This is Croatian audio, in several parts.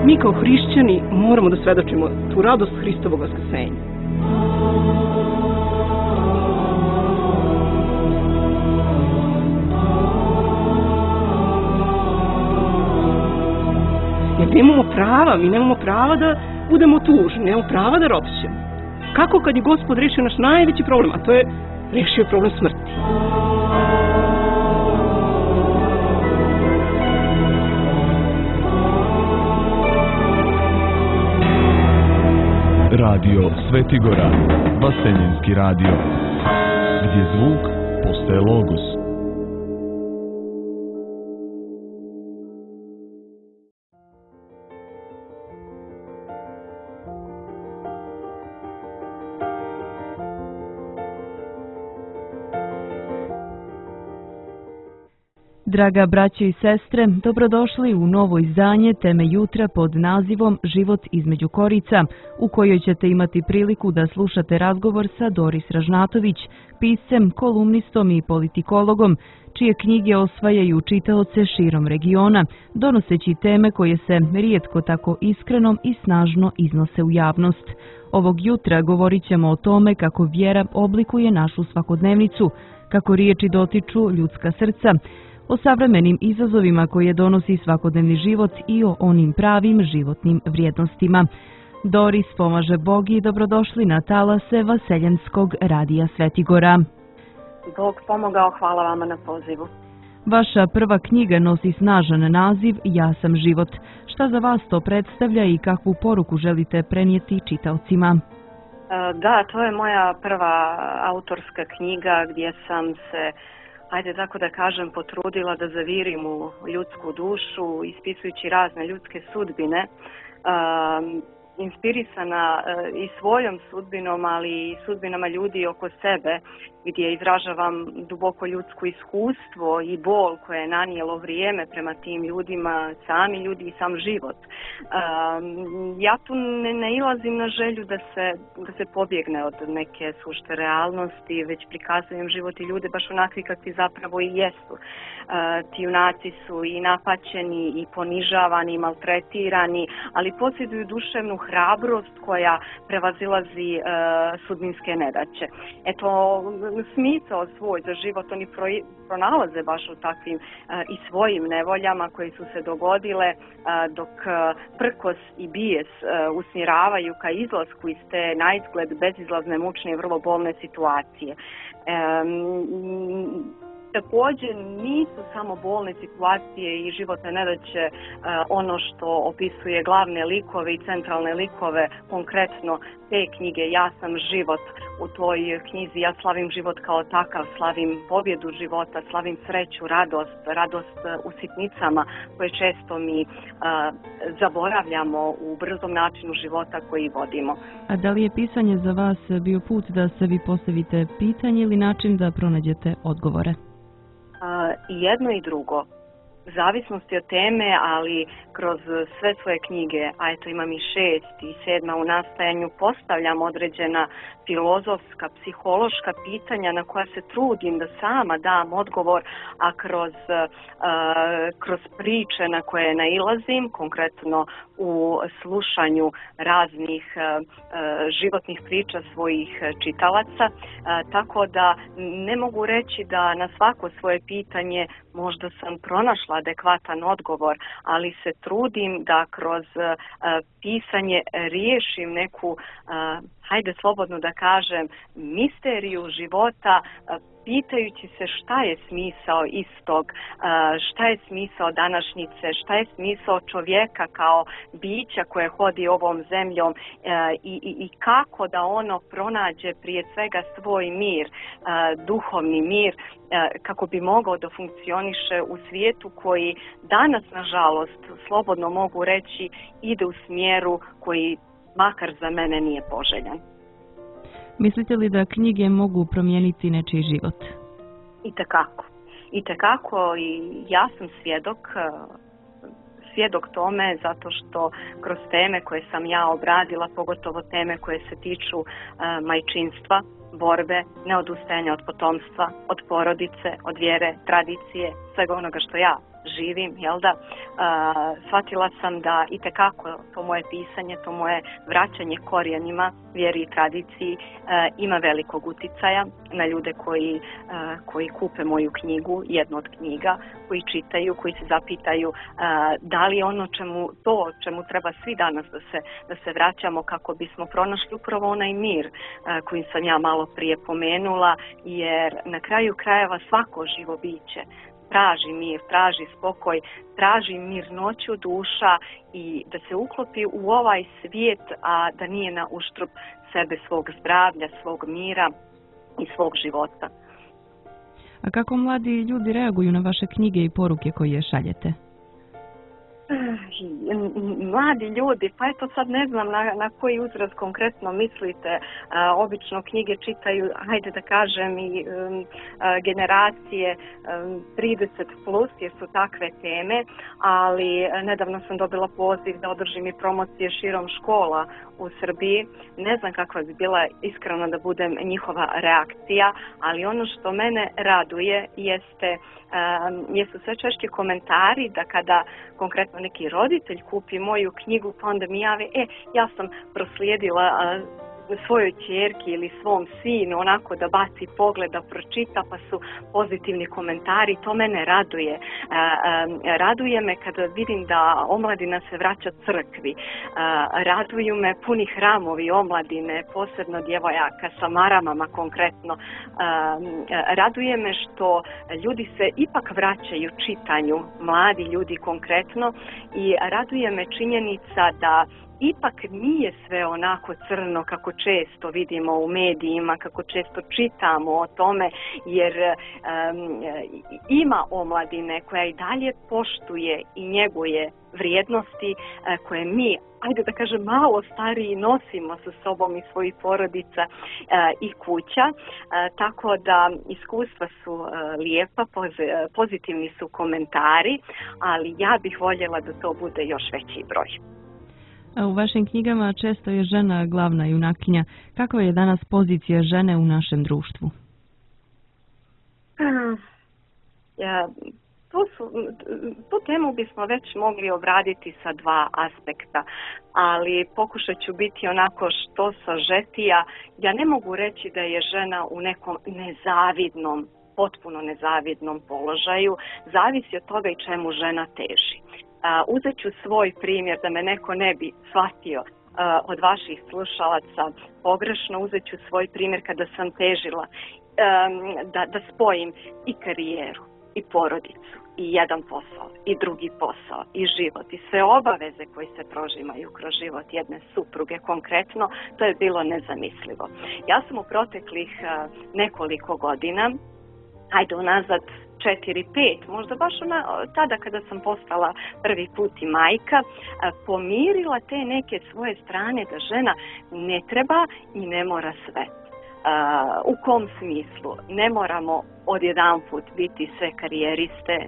Mi kao hrišćani moramo da svedočimo tu radost Hristovog vaskrsenja. Jer mi nemamo prava da budemo tužni, nemamo prava da ropćemo. Kako kad je Gospod rešio naš najveći problem, a to je rešio problem smrti. Radio Svetigora, Vaseljenski radio, gdje zvuk postaje logos. Draga braćo i sestre, dobrodošli u novo izdanje Teme jutra pod nazivom Život između korica, u kojoj ćete imati priliku da slušate razgovor sa Doris Ražnatović, piscem, kolumnistom i politikologom, čije knjige osvajaju čitaoce širom regiona, donoseći teme koje se rijetko tako iskreno i snažno iznose u javnost. Ovog jutra govorit ćemo o tome kako vjera oblikuje našu svakodnevnicu, kako riječi dotiču ljudska srca, o savremenim izazovima koje donosi svakodnevni život i o onim pravim životnim vrijednostima. Doris pomaže Bog i dobrodošli na talase Vaseljenskog radija Svetigora. Bog pomogao, hvala vama na pozivu. Vaša prva knjiga nosi snažan naziv Ja sam život. Šta za vas to predstavlja i kakvu poruku želite prenijeti čitaocima? Da, to je moja prva autorska knjiga gdje sam se, ajde tako da kažem, potrudila da zavirim u ljudsku dušu, ispisujući razne ljudske sudbine, inspirisana i svojom sudbinom, ali i sudbinama ljudi oko sebe, gdje izražavam duboko ljudsko iskustvo i bol koje je nanijelo vrijeme prema tim ljudima, sami ljudi i sam život. Ja tu ne nailazim na želju da se pobjegne od neke sušte realnosti, već prikazujem život i ljude baš onakvi kakvi zapravo i jesu. Ti junaci su i napaćeni, i ponižavani, i maltretirani, ali posjeduju duševnu hrabrost koja prevazilazi sudbinske nedaće. Eto, smisao svoj za život oni pronalaze baš u takvim i svojim nevoljama koje su se dogodile, dok prkos i bijes usmjeravaju ka izlasku iz te naizgled bezizlazne, mučne i vrlo bolne situacije. Također nisu samo bolne situacije i životne nedaće ono što opisuje glavne likove i centralne likove, konkretno te knjige Ja sam život. U toj knjizi ja slavim život kao takav, slavim pobjedu života, slavim sreću, radost u sitnicama koje često mi zaboravljamo u brzom načinu života koji vodimo. A da li je pisanje za vas bio put da sebi postavite pitanje ili način da pronađete odgovore? I jedno i drugo. Zavisnosti od teme, ali kroz sve svoje knjige, a eto imam i 6 i 7 u nastajanju, postavljam određena filozofska, psihološka pitanja na koja se trudim da sama dam odgovor, a kroz priče na koje nailazim, konkretno u slušanju raznih životnih priča svojih čitalaca, tako da ne mogu reći da na svako svoje pitanje možda sam pronašla adekvatan odgovor, ali se trudim da kroz pisanje riješim neku, hajde slobodno da kažem, misteriju života, pitajući se šta je smisao istog, šta je smisao današnjice, šta je smisao čovjeka kao bića koje hodi ovom zemljom i kako da ono pronađe prije svega svoj mir, duhovni mir, kako bi mogao da funkcioniše u svijetu koji danas, nažalost, slobodno mogu reći, ide u smjeru koji makar za mene nije poželjan. Mislite li da knjige mogu promijeniti nečiji život? Itekako i ja sam svjedok tome, zato što kroz teme koje sam ja obradila, pogotovo teme koje se tiču majčinstva, borbe, neodustajanja od potomstva, od porodice, od vjere, tradicije, svega onoga što ja živim, jel da, shvatila sam da itekako to moje pisanje, to moje vraćanje korijenima, vjeri i tradiciji ima velikog uticaja na ljude koji kupe moju knjigu, jednu od knjiga, koji čitaju, koji se zapitaju da li ono čemu treba svi danas da se vraćamo kako bismo pronašli upravo onaj mir koji sam ja malo prije pomenula, jer na kraju krajeva svako živo biće traži mir, traži spokoj, traži mirnoću duša i da se uklopi u ovaj svijet, a da nije na uštrb sebe, svog zdravlja, svog mira i svog života. A kako mladi ljudi reaguju na vaše knjige i poruke koje šaljete? Mladi ljudi, pa eto sad ne znam na koji uzrast konkretno mislite. Obično knjige čitaju, hajde da kažem, i generacije 30 plus, jer su takve teme, ali nedavno sam dobila poziv da održim i promocije širom škola u Srbiji. Ne znam kakva bi bila, iskreno da budem, njihova reakcija, ali ono što mene raduje jesu sve češće komentari da kada konkretno neki roditelj kupi moju knjigu, pa onda mi jave, ja sam proslijedila svojoj ćerki ili svom sinu onako da baci pogled, da pročita, pa su pozitivni komentari. To mene raduje. Raduje me kada vidim da omladina se vraća crkvi. Raduju me puni hramovi omladine, posebno djevojaka sa maramama konkretno. Raduje me što ljudi se ipak vraćaju čitanju, mladi ljudi konkretno, i raduje me činjenica da ipak nije sve onako crno kako često vidimo u medijima, kako često čitamo o tome, jer ima omladine koja i dalje poštuje i njeguje vrijednosti koje mi, ajde da kažem, malo stariji nosimo sa sobom i svojih porodica i kuća, tako da iskustva su lijepa, pozitivni su komentari, ali ja bih voljela da to bude još veći broj. U vašim knjigama često je žena glavna junakinja. Kakva je danas pozicija žene u našem društvu? Tu temu bismo već mogli obraditi sa dva aspekta, ali pokušat ću biti onako što sažetija. Ja ne mogu reći da je žena u nekom potpuno nezavidnom položaju. Zavisi od toga i čemu žena teži. Uzet ću svoj primjer da me neko ne bi shvatio od vaših slušalaca pogrešno. Uzet ću svoj primjer kada sam težila da spojim i karijeru i porodicu i jedan posao i drugi posao i život i sve obaveze koje se prožimaju kroz život jedne supruge konkretno. To je bilo nezamislivo. Ja sam u proteklih nekoliko godina, hajde unazad 4-5, možda baš tada kada sam postala prvi put i majka, pomirila te neke svoje strane da žena ne treba i ne mora sve. U kom smislu? Ne moramo odjedanput biti sve karijeriste,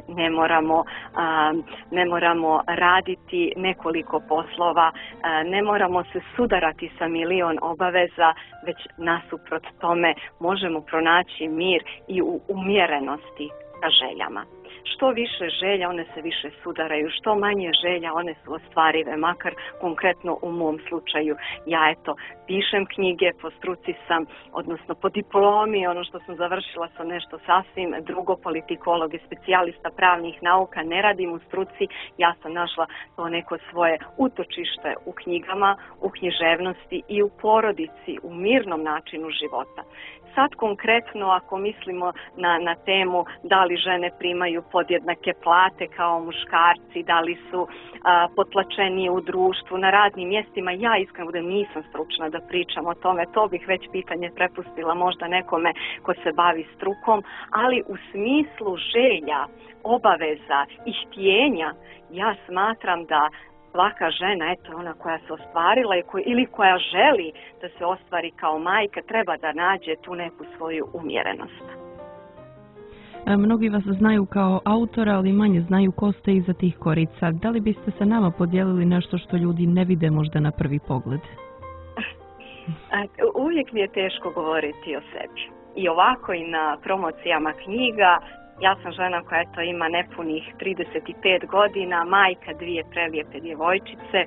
ne moramo raditi nekoliko poslova, ne moramo se sudarati sa milion obaveza, već nasuprot tome možemo pronaći mir i u umjerenosti ka željama. Što više želja, one se više sudaraju, što manje želja, one su ostvarive, makar konkretno u mom slučaju. Ja pišem knjige, po struci sam, odnosno po diplomi, ono što sam završila sam nešto sasvim drugo, politikolog i specijalista pravnih nauka, ne radim u struci, ja sam našla to neko svoje utočište u knjigama, u književnosti i u porodici, u mirnom načinu života. Sad konkretno, ako mislimo na temu da li žene primaju podjednake plate kao muškarci, da li su potlačenije u društvu, na radnim mjestima, ja iskreno nisam stručna da pričam o tome, to bih već pitanje prepustila možda nekome ko se bavi strukom, ali u smislu želja, obaveza i htjenja, ja smatram da svaka žena, ona koja se ostvarila ili koja želi da se ostvari kao majka, treba da nađe tu neku svoju umjerenost. Mnogi vas znaju kao autora, ali manje znaju ko ste iza tih korica. Da li biste sa nama podijelili nešto što ljudi ne vide možda na prvi pogled? Uvijek mi je teško govoriti o sebi. I ovako i na promocijama knjiga Ja sam žena koja ima nepunih 35 godina, majka dvije prelijepe djevojčice.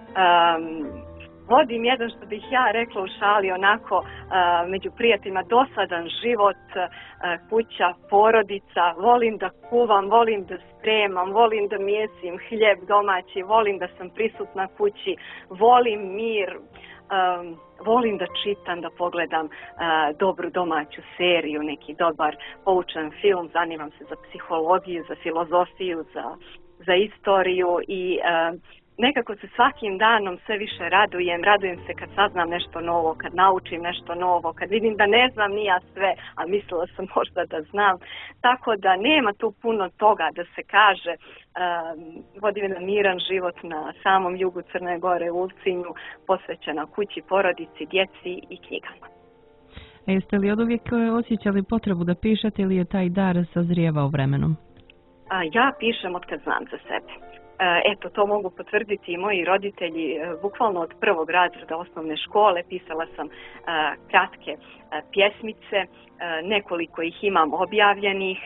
Vodim jedan, što bih ja rekla u šali, onako među prijateljima dosadan život, kuća, porodica, volim da kuvam, volim da spremam, volim da mijesim hljeb domaći, volim da sam prisutna kući, volim mir, volim da čitam, da pogledam dobru domaću seriju, neki dobar poučan film, zanimam se za psihologiju, za filozofiju, za istoriju i nekako se svakim danom sve više radujem se kad saznam nešto novo, kad naučim nešto novo, kad vidim da ne znam ni ja sve, a mislila sam možda da znam. Tako da nema tu puno toga da se kaže. Vodim jedan miran život na samom jugu Crne Gore u Ulcinju, posvećena kući, porodici, djeci i knjigama. Jeste li oduvijek osjećali potrebu da pišete ili je taj dar sazrijevao vremenom? Ja pišem od kad znam za sebe. Eto, to mogu potvrditi i moji roditelji. Bukvalno od prvog razreda osnovne škole pisala sam kratke pjesmice, nekoliko ih imam objavljenih,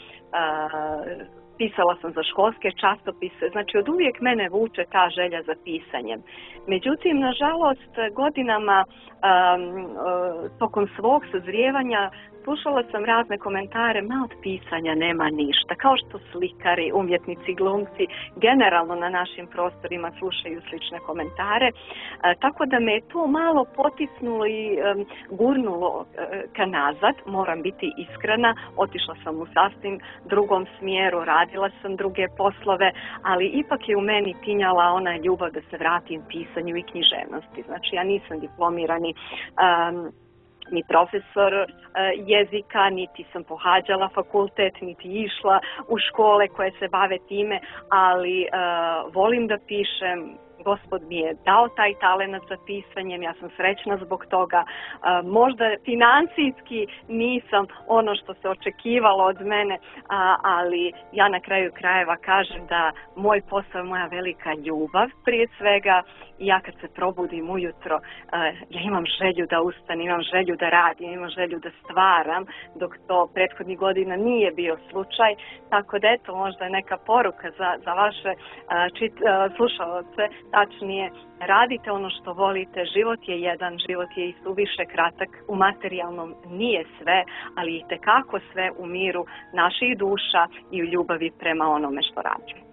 pisala sam za školske časopise, znači od uvijek mene vuče ta želja za pisanjem. Međutim, nažalost, godinama tokom svog sazrijevanja slušala sam razne komentare, ma od pisanja nema ništa, kao što slikari, umjetnici, glumci generalno na našim prostorima slušaju slične komentare, tako da me je to malo potisnulo i gurnulo ka nazad, moram biti iskrena, otišla sam u sasvim drugom smjeru, radila sam druge poslove, ali ipak je u meni tinjala ona ljubav da se vratim pisanju i književnosti. Znači ja nisam diplomirani ni profesor jezika, niti sam pohađala fakultet, niti išla u škole koje se bave time, ali volim da pišem. Gospod mi je dao taj talenat za pisanjem, ja sam srećna zbog toga. Možda financijski nisam ono što se očekivalo od mene, ali ja na kraju krajeva kažem da moj posao je moja velika ljubav prije svega. I ja kad se probudim ujutro, ja imam želju da ustanem, imam želju da radim, imam želju da stvaram, dok to prethodnih godina nije bio slučaj. Tako da eto, možda je neka poruka za vaše slušalce, tačnije, radite ono što volite, život je jedan, život je i suviše kratak, u materijalnom nije sve, ali itekako sve u miru naših duša i u ljubavi prema onome što radimo.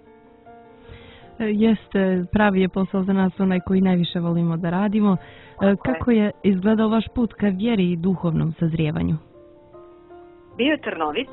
Jeste, pravi je posao za nas onaj koji najviše volimo da radimo. Kako je izgledao vaš put ka vjeri i duhovnom sazrijevanju? Bio je trnovit.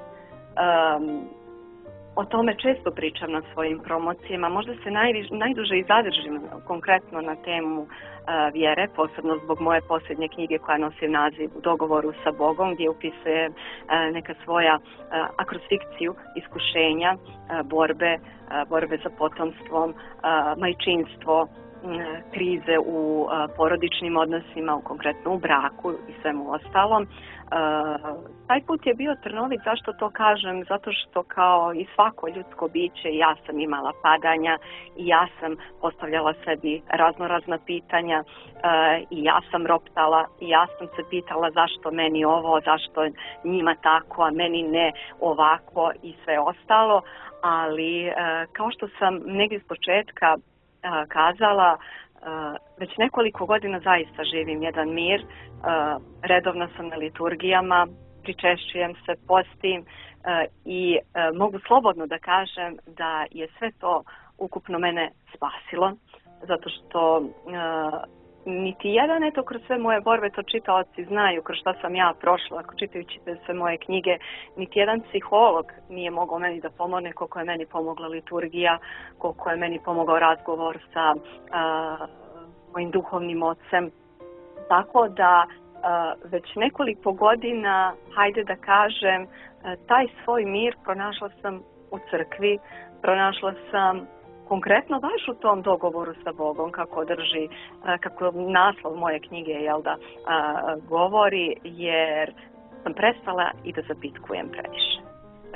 O tome često pričam na svojim promocijama, možda se najduže i zadržim konkretno na temu vjere, posebno zbog moje posljednje knjige koja nosi naziv U dogovoru sa Bogom, gdje upisuje neka svoja, a kroz fikciju, iskušenja, borbe za potomstvom, majčinstvo, krize u porodičnim odnosima, konkretno u braku i svemu ostalom. Taj put je bio trnovit, zašto to kažem? Zato što kao i svako ljudsko biće ja sam imala padanja i ja sam postavljala sebi raznorazna pitanja i ja sam roptala i ja sam se pitala zašto meni ovo, zašto njima tako, a meni ne ovako i sve ostalo, ali kao što sam negdje s početka kazala, već nekoliko godina zaista živim jedan mir, redovno sam na liturgijama, pričešćujem se, postim i mogu slobodno da kažem da je sve to ukupno mene spasilo, zato što niti jedan, eto, kroz sve moje borbe, to čitaoci znaju kroz šta sam ja prošla, ako čitajući sve moje knjige, niti jedan psiholog nije mogao meni da pomogne koliko je meni pomogla liturgija, koliko je meni pomogao razgovor sa mojim duhovnim ocem. Tako da već nekoliko godina, hajde da kažem, taj svoj mir pronašla sam u crkvi, pronašla sam konkretno baš u tom dogovoru sa Bogom, kako naslov moje knjige govori, jer sam prestala i da zapitkujem previše.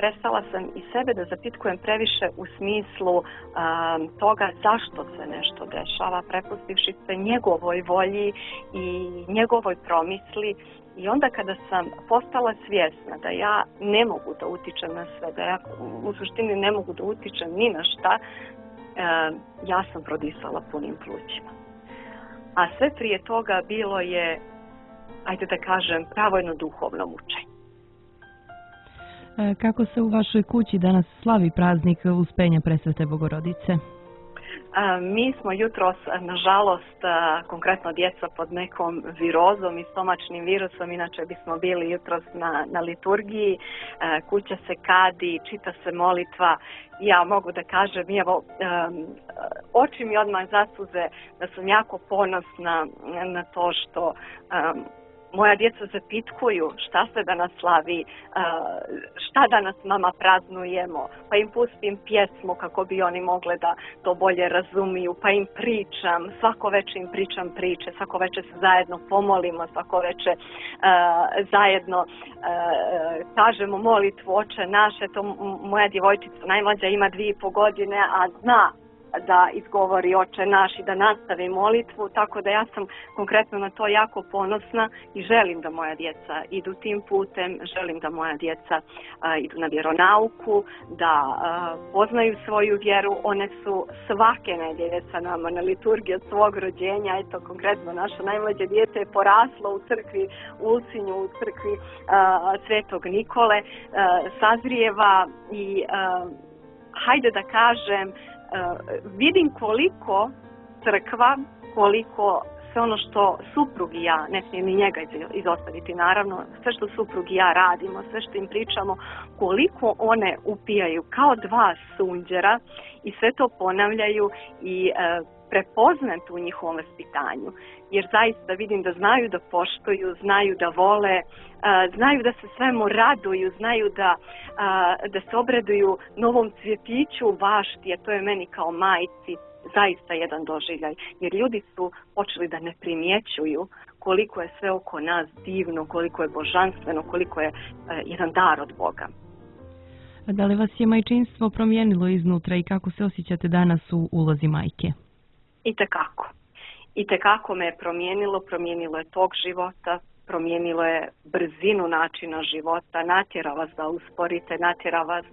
prestala sam i sebe da zapitkujem previše u smislu toga zašto se nešto dešava, prepustivši se njegovoj volji i njegovoj promisli. I onda kada sam postala svjesna da ja ne mogu da utičem na sve, da ja u suštini ne mogu da utičem ni na šta, ja sam prodisala punim plućima. A sve prije toga bilo je, ajde da kažem, pravo jedno duhovno mučenje. Kako se u vašoj kući danas slavi praznik Uspenja Presvete Bogorodice? Mi smo jutros, nažalost, konkretno djeca pod nekom virozom i stomačnim virusom, inače bismo bili jutros na liturgiji, kuća se kadi, čita se molitva. Ja mogu da kažem, evo, oči mi odmah zasuze da sam jako ponosna na to što moja djeca zapitkuju šta se danas slavi, šta danas mama praznujemo, pa im pustim pjesmu kako bi oni mogli da to bolje razumiju, pa im pričam, svako večer im pričam priče, svako večer se zajedno pomolimo, svako večer zajedno kažemo molitvu Oče naš. To moja djevojčica najmlađa ima 2,5 godine, a zna da izgovori Oče naš i da nastavi molitvu, tako da ja sam konkretno na to jako ponosna i želim da moja djeca idu tim putem, želim da moja djeca idu na vjeronauku, da poznaju svoju vjeru. One su svake nedjelje sa nama na liturgiji od svog rođenja. Eto, konkretno naša najmlađe dijete je poraslo u crkvi u Ulcinju, u crkvi Svetog Nikole, sazrijeva i hajde da kažem, vidim koliko crkva, koliko sve ono što suprug i ja, ne smijem ni njega izostaviti naravno, sve što suprug i ja radimo, sve što im pričamo, koliko one upijaju kao 2 sunđera i sve to ponavljaju i prepoznam tu u njihovom vaspitanju. Jer zaista vidim da znaju da poštuju, znaju da vole, znaju da se svemu raduju, znaju da se obraduju novom cvjetiću u bašti, a to je meni kao majci zaista jedan doživljaj. Jer ljudi su počeli da ne primjećuju koliko je sve oko nas divno, koliko je božanstveno, koliko je jedan dar od Boga. A da li vas je majčinstvo promijenilo iznutra i kako se osjećate danas u ulozi majke? Itekako me je promijenilo je tok života, promijenilo je brzinu načina života, natjera vas da usporite, natjera vas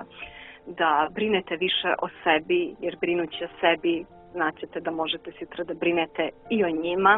da brinete više o sebi, jer brinući o sebi znaćete da možete sutra da brinete i o njima.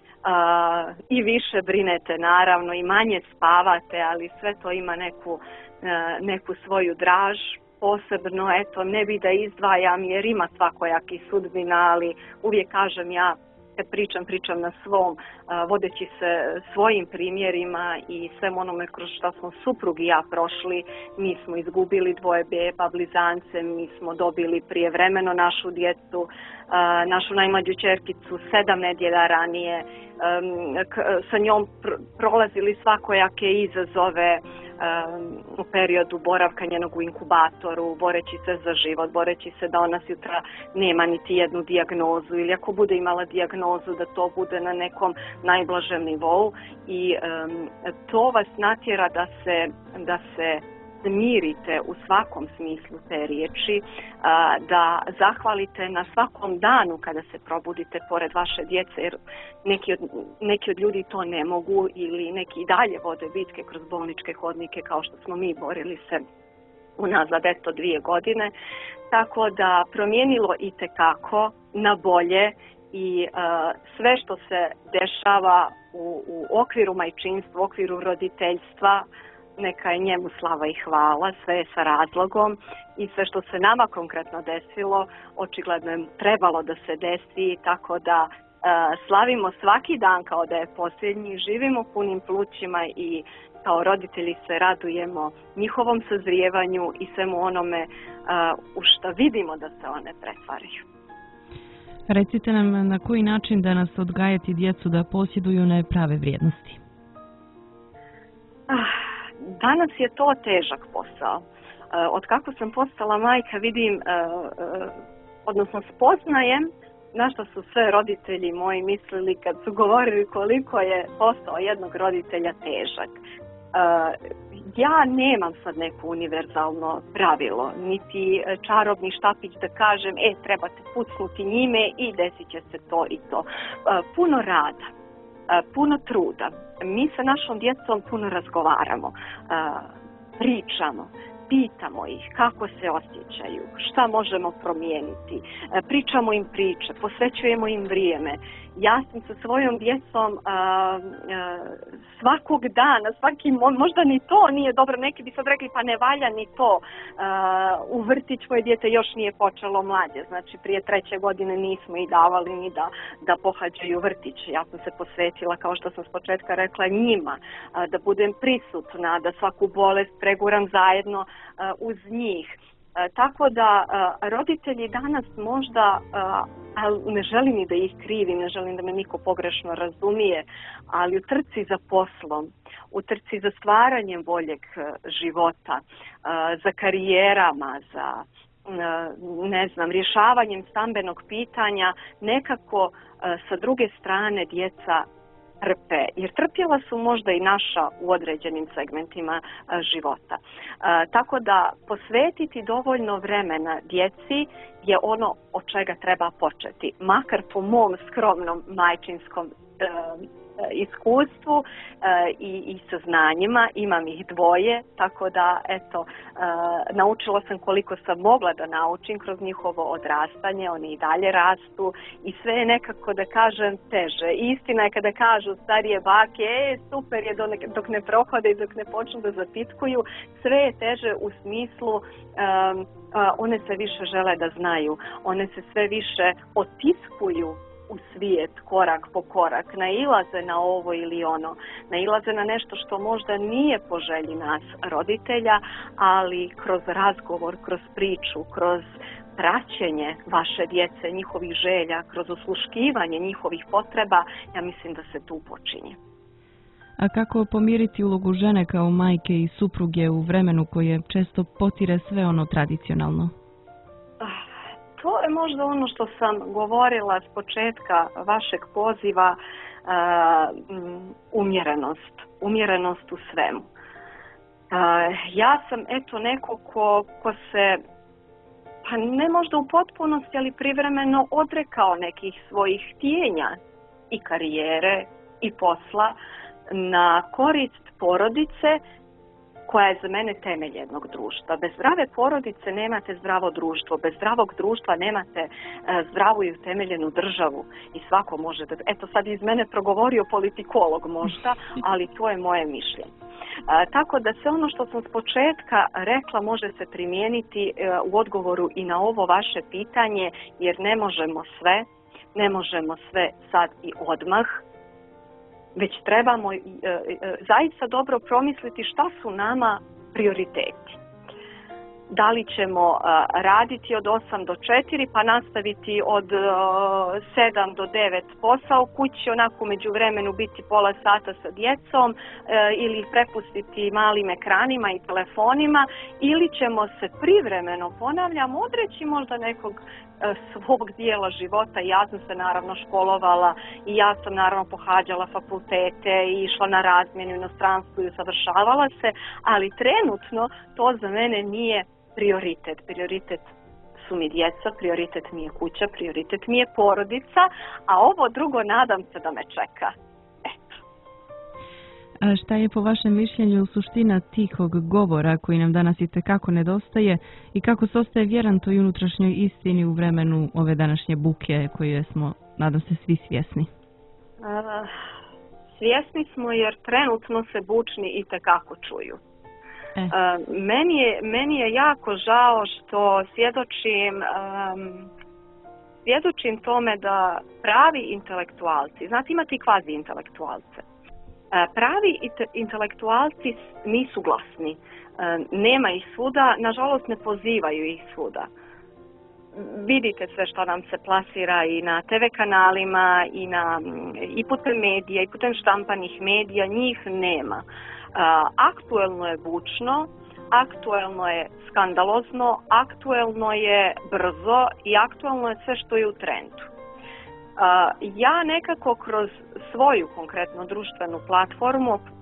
I više brinete naravno i manje spavate, ali sve to ima neku svoju draž. Posebno, eto, ne bi da izdvajam jer ima svakojakih sudbina, ali uvijek kažem ja, kad pričam na svom, vodeći se svojim primjerima i svem onome kroz što smo suprug i ja prošli. Mi smo izgubili 2 beba, blizance, mi smo dobili prijevremeno našu djecu, našu najmlađu ćerkicu 7 nedjelja ranije, sa njom prolazili svakojake izazove u periodu boravka njenog u inkubatoru, boreći se za život, boreći se da ona sutra nema niti jednu dijagnozu ili ako bude imala dijagnozu da to bude na nekom najblažem nivou i to vas natjera da se smirite u svakom smislu te riječi, da zahvalite na svakom danu kada se probudite pored vaše djece, jer neki od ljudi to ne mogu ili neki dalje vode bitke kroz bolničke hodnike kao što smo mi borili se unazad 2 godine. Tako da promijenilo itekako na bolje i sve što se dešava u okviru majčinstva, u okviru roditeljstva, neka je njemu slava i hvala, sve je sa razlogom i sve što se nama konkretno desilo, očigledno je trebalo da se desi, tako da slavimo svaki dan kao da je posljednji, živimo punim plućima i kao roditelji se radujemo njihovom sazrijevanju i svemu onome u što vidimo da se one pretvaraju. Recite nam na koji način danas odgajati djecu da posjeduju one prave vrijednosti? Danas je to težak posao. Od kako sam postala majka vidim, odnosno spoznajem na što su sve roditelji moji mislili kad su govorili koliko je posao jednog roditelja težak. Ja nemam sad neko univerzalno pravilo, niti čarobni štapić da kažem, trebate pucnuti njime i desit će se to i to. Puno rada, puno truda. Mi sa našom djecom puno razgovaramo, pričamo, pitamo ih kako se osjećaju, šta možemo promijeniti, pričamo im priče, posvećujemo im vrijeme. Ja sam sa svojom djecom svakog dana, možda ni to nije dobro, neki bi sad rekli pa ne valja ni to. U vrtić moje dijete još nije počelo mlađe, znači prije 3. godine nismo i davali ni da pohađaju vrtić. Ja sam se posvetila, kao što sam s početka rekla, njima, da budem prisutna, da svaku bolest preguram zajedno uz njih. Tako da roditelji danas možda, ali ne želim ni da ih krivim, ne želim da me niko pogrešno razumije, ali u trci za poslom, u trci za stvaranjem boljeg života, za karijerama, za rješavanjem stambenog pitanja, nekako sa druge strane djeca trpe, jer trpjela su možda i naša u određenim segmentima života. Tako da posvetiti dovoljno vremena djeci je ono od čega treba početi, makar po mom skromnom majčinskom iskustvu i saznanjima. Imam ih 2, tako da naučila sam koliko sam mogla da naučim kroz njihovo odrastanje. Oni i dalje rastu i sve je nekako, da kažem, teže. Istina je kada kažu starije bake, super je dok ne prohode i dok ne počnu da zapitkuju, sve je teže u smislu one se više žele da znaju, one se sve više otiskuju u svijet korak po korak, nailaze na ovo ili ono, nailaze na nešto što možda nije po želji nas roditelja, ali kroz razgovor, kroz priču, kroz praćenje vaše djece, njihovih želja, kroz osluškivanje njihovih potreba, ja mislim da se tu počinje. A kako pomiriti ulogu žene kao majke i supruge u vremenu koje često potire sve ono tradicionalno? To je možda ono što sam govorila s početka vašeg poziva, umjerenost u svemu. Ja sam neko ko se, pa ne možda u potpunosti, ali privremeno odrekao nekih svojih htjenja i karijere i posla na korist porodice, koja je za mene temelj jednog društva. Bez zdrave porodice nemate zdravo društvo, bez zdravog društva nemate zdravu i utemeljenu državu i svako može da... Eto sad iz mene progovorio politikolog možda, ali to je moje mišljenje. Tako da sve ono što sam s početka rekla može se primijeniti u odgovoru i na ovo vaše pitanje, jer ne možemo sve sad i odmah, već trebamo zaista dobro promisliti šta su nama prioriteti. Da li ćemo raditi od 8 do 4 pa nastaviti od 7 do 9 posao kući, onako među vremenu biti pola sata sa djecom ili ih prepustiti malim ekranima i telefonima, ili ćemo se privremeno, ponavljam, odreći možda nekog svog dijela života. Ja sam se naravno školovala i ja sam naravno pohađala fakultete i išla na razmjenu u inostranstvu i usavršavala se, ali trenutno to za mene nije prioritet. Prioritet su mi djeca, prioritet mi je kuća, prioritet mi je porodica, a ovo drugo nadam se da me čeka. A šta je po vašem mišljenju suština tihog govora koji nam danas itekako nedostaje i kako se ostaje vjeran toj unutrašnjoj istini u vremenu ove današnje buke koje smo, nadam se, svi svjesni? Svjesni smo jer trenutno se bučni itekako čuju. Meni je jako žao što svjedočim tome da pravi intelektualci, znate, imate i kvazi intelektualce. Pravi intelektualci nisu glasni, nema ih svuda, nažalost ne pozivaju ih svuda. Vidite sve što nam se plasira i na TV kanalima i putem medija i putem štampanih medija, njih nema. Aktuelno je bučno, aktuelno je skandalozno, aktuelno je brzo i aktuelno je sve što je u trendu. Ja nekako kroz svoju konkretno društvenu platformu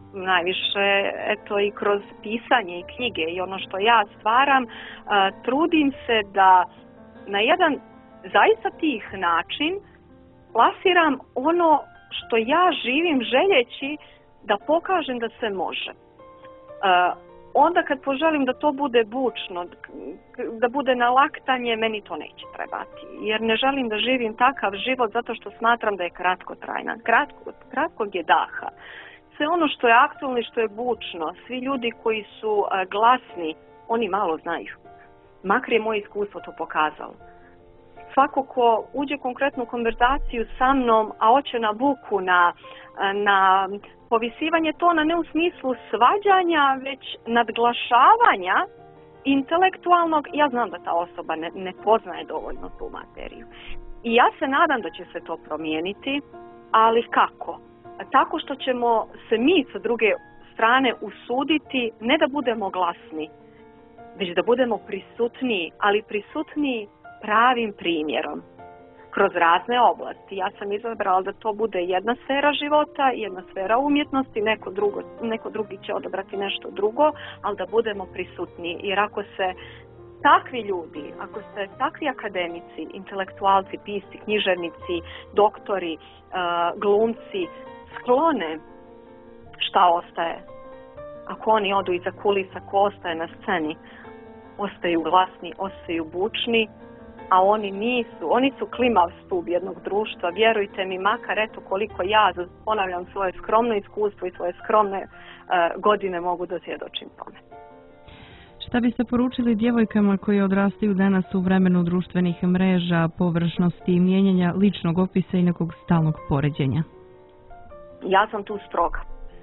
najviše eto i kroz pisanje i knjige i ono što ja stvaram, trudim se da na jedan zaista tih način plasiram ono što ja živim željeći da pokažem da se može. Onda kad poželim da to bude bučno, da bude nalaktanje, meni to neće trebati. Jer ne želim da živim takav život zato što smatram da je kratkotrajan. Kratkog je daha. Sve ono što je aktualno i što je bučno, svi ljudi koji su glasni, oni malo znaju. Makar je moje iskustvo to pokazalo. Svako ko uđe konkretnu konverzaciju sa mnom, a hoće na buku, na povisivanje tona, ne u smislu svađanja, već nadglašavanja intelektualnog, ja znam da ta osoba ne poznaje dovoljno tu materiju. I ja se nadam da će se to promijeniti, ali kako? Tako što ćemo se mi sa druge strane usuditi ne da budemo glasni, već da budemo prisutniji, ali prisutniji pravim primjerom. Kroz razne oblasti. Ja sam izabrala da to bude jedna sfera života, jedna sfera umjetnosti, neko drugi će odabrati nešto drugo, ali da budemo prisutni. Jer ako se takvi ljudi, ako se takvi akademici, intelektualci, pisci, književnici, doktori, glumci sklone, šta ostaje? Ako oni odu iza kulisa, ko ostaje na sceni? Ostaju glasni, ostaju bučni, a oni nisu. Oni su klimav stup jednog društva. Vjerujte mi, makar eto koliko ja, ponavljam, svoje skromno iskustvo i svoje skromne godine mogu da svjedočim tome. Šta biste poručili djevojkama koje odrastaju danas u vremenu društvenih mreža, površnosti i mijenjanja ličnog opisa i nekog stalnog poređenja? Ja sam tu stroga.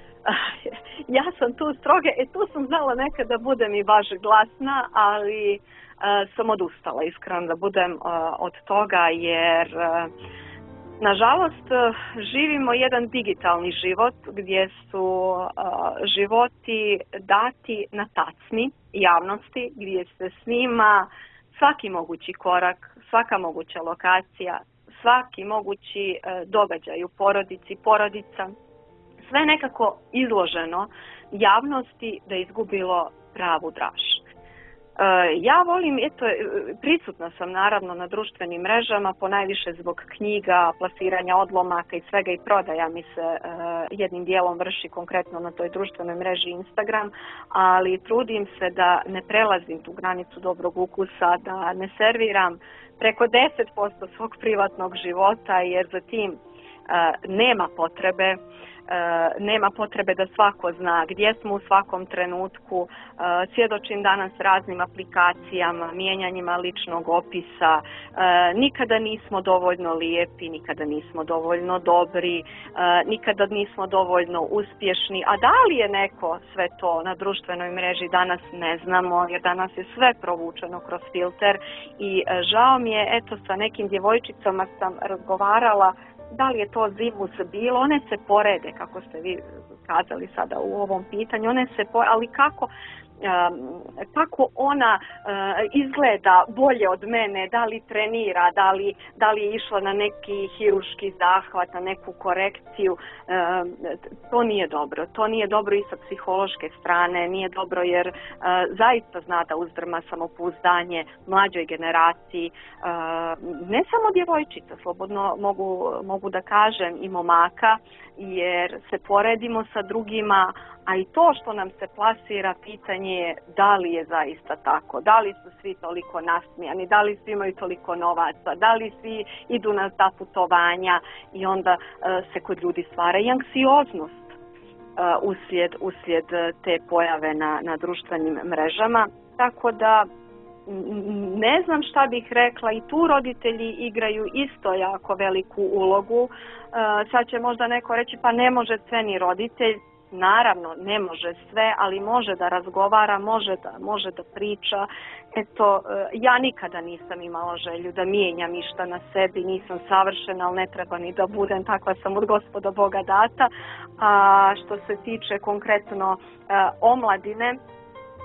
Tu sam znala nekad da budem i baš glasna, ali sam odustala, iskreno da budem od toga, jer nažalost živimo jedan digitalni život gdje su životi dati na tacni javnosti, gdje se snima svaki mogući korak, svaka moguća lokacija, svaki mogući događaj u porodici, porodica, sve nekako izloženo javnosti da je izgubilo pravu draž. Ja volim, prisutna sam naravno na društvenim mrežama, ponajviše zbog knjiga, plasiranja odlomaka i svega i prodaja mi se jednim dijelom vrši konkretno na toj društvenoj mreži Instagram, ali trudim se da ne prelazim tu granicu dobrog ukusa, da ne serviram preko 10% svog privatnog života, jer za tim nema potrebe. Nema potrebe da svako zna gdje smo u svakom trenutku. Svjedočim danas raznim aplikacijama, mijenjanjima ličnog opisa. Nikada nismo dovoljno lijepi, nikada nismo dovoljno dobri, nikada nismo dovoljno uspješni. A da li je neko sve to na društvenoj mreži danas ne znamo, jer danas je sve provučeno kroz filter i žao mi je, sa nekim djevojčicama sam razgovarala. Da li je to zimus bilo, one se porede, kako ste vi kazali sada u ovom pitanju, ali kako ona izgleda bolje od mene, da li trenira, da li je išla na neki hirurški zahvat, na neku korekciju, to nije dobro. To nije dobro i sa psihološke strane, nije dobro jer zaista zna da uzdrma samopouzdanje mlađoj generaciji, ne samo djevojčica, slobodno mogu da kažem i momaka, jer se poredimo sa drugima, a i to što nam se plasira, pitanje je da li je zaista tako, da li su svi toliko nasmijani, da li svi imaju toliko novaca, da li svi idu na ta putovanja i onda se kod ljudi stvara i anksioznost uslijed te pojave na društvenim mrežama. Tako da ne znam šta bih rekla, i tu roditelji igraju isto jako veliku ulogu. Sad će možda neko reći pa ne može sve ni roditelj. Naravno, ne može sve, ali može da razgovara, može da priča. Ja nikada nisam imala želju da mijenjam išta na sebi, nisam savršena, ali ne treba ni da budem, takva sam od Gospoda Boga data. A što se tiče konkretno omladine,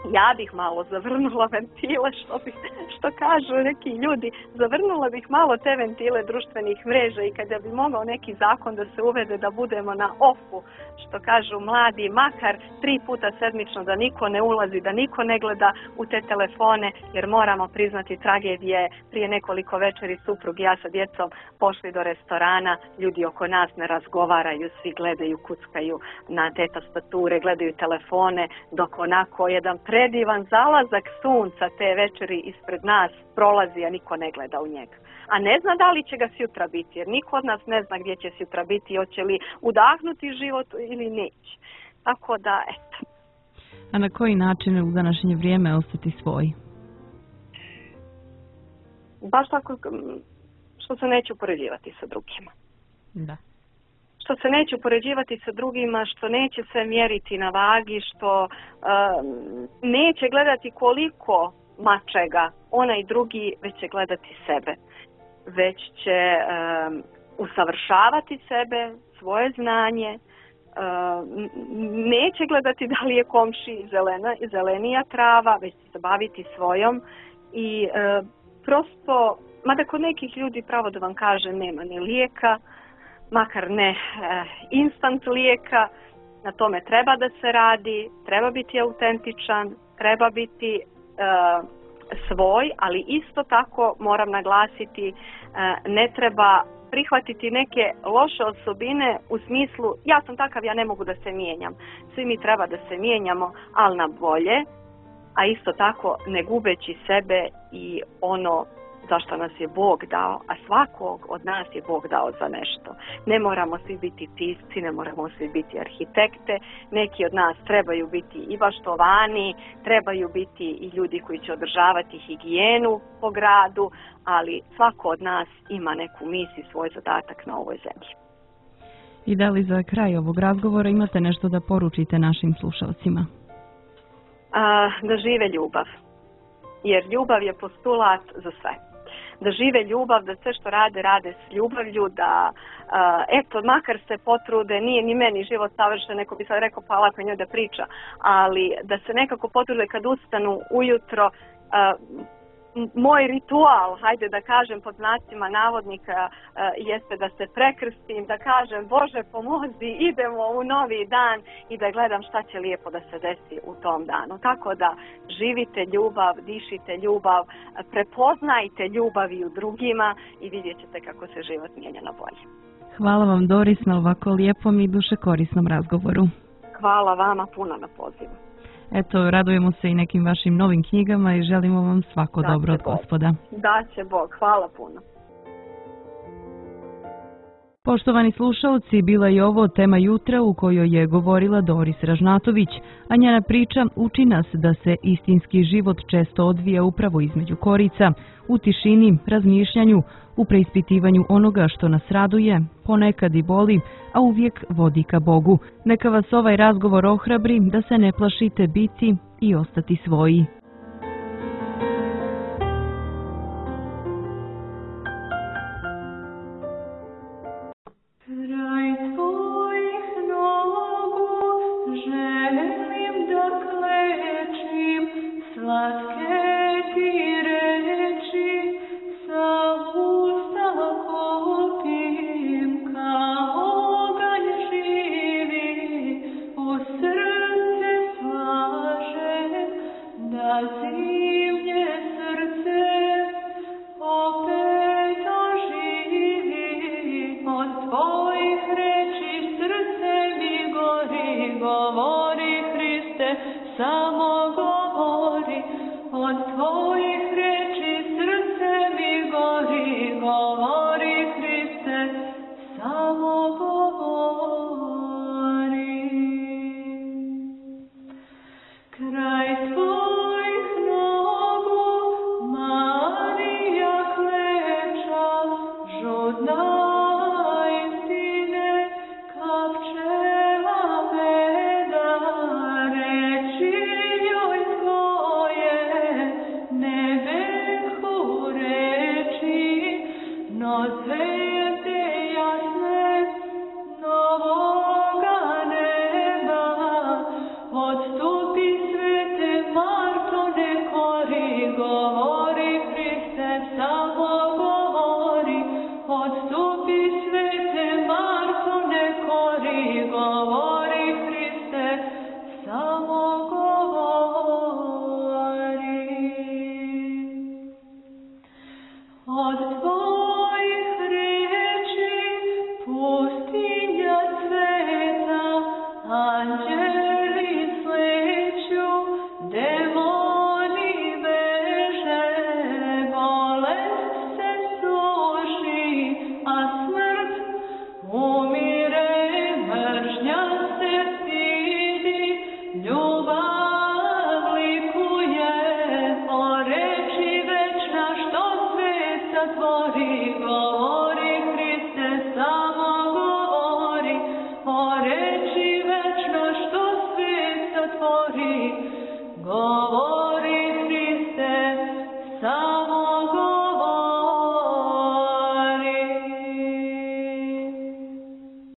ja bih malo zavrnula ventile, što kažu neki ljudi, zavrnula bih malo te ventile društvenih mreža i kada bi mogao neki zakon da se uvede da budemo na ofu, što kažu mladi, makar 3 puta sedmično, da niko ne ulazi, da niko ne gleda u te telefone, jer moramo priznati tragedije. Prije nekoliko večeri suprug i ja sa djecom pošli do restorana, ljudi oko nas ne razgovaraju, svi gledaju, kuckaju na te tastature, gledaju telefone, dok onako jedan predivan zalazak sunca te večeri ispred nas prolazi, a niko ne gleda u njega. A ne zna da li će ga sutra biti, jer niko od nas ne zna gdje će sutra biti, hoće li udahnuti život ili neće. Tako da, eto. A na koji način u današnje vrijeme ostati svoj? Baš tako što se neću upoređivati sa drugima. Da. Što se neće upoređivati sa drugima, što neće se mjeriti na vagi, što neće gledati koliko mačega onaj drugi, već će gledati sebe. Već će usavršavati sebe, svoje znanje, neće gledati da li je komši zelenija trava, već će se baviti svojom i prosto, mada kod nekih ljudi, pravo da vam kažem, nema ni lijeka, makar ne instant lijeka, na tome treba da se radi, treba biti autentičan, treba biti svoj, ali isto tako moram naglasiti, ne treba prihvatiti neke loše osobine u smislu ja sam takav, ja ne mogu da se mijenjam. Svi mi treba da se mijenjamo, ali na bolje, a isto tako ne gubeći sebe i ono zašto nas je Bog dao, a svakog od nas je Bog dao za nešto. Ne moramo svi biti pisci, ne moramo svi biti arhitekte, neki od nas trebaju biti i baštovani, trebaju biti i ljudi koji će održavati higijenu po gradu, ali svako od nas ima neku misiju, svoj zadatak na ovoj zemlji. I da li za kraj ovog razgovora imate nešto da poručite našim slušalcima? Da žive ljubav, jer ljubav je postulat za sve. Da žive ljubav, da sve što rade s ljubavlju, da eto, makar se potrude, nije ni meni život savršen, neko bi sad rekao pa lako njoj da priča, ali da se nekako potrude kad ustanu ujutro, moj ritual, hajde da kažem pod znacima navodnika, jeste da se prekrstim, da kažem Bože pomozi, idemo u novi dan i da gledam šta će lijepo da se desi u tom danu. Tako da živite ljubav, dišite ljubav, prepoznajte ljubav i u drugima i vidjet ćete kako se život mijenja na bolje. Hvala vam Doris na ovako lijepom i dušekorisnom razgovoru. Hvala vama puno na pozivu. Eto, radujemo se i nekim vašim novim knjigama i želimo vam svako dobro od Gospoda. Da će Bog, hvala puno. Poštovani slušalci, bila je ovo tema jutra u kojoj je govorila Doris Ražnatović, a njena priča uči nas da se istinski život često odvija upravo između korica, u tišini, razmišljanju, u preispitivanju onoga što nas raduje, ponekad i boli, a uvijek vodi ka Bogu. Neka vas ovaj razgovor ohrabri da se ne plašite biti i ostati svoji. Odstupi svete Lord, so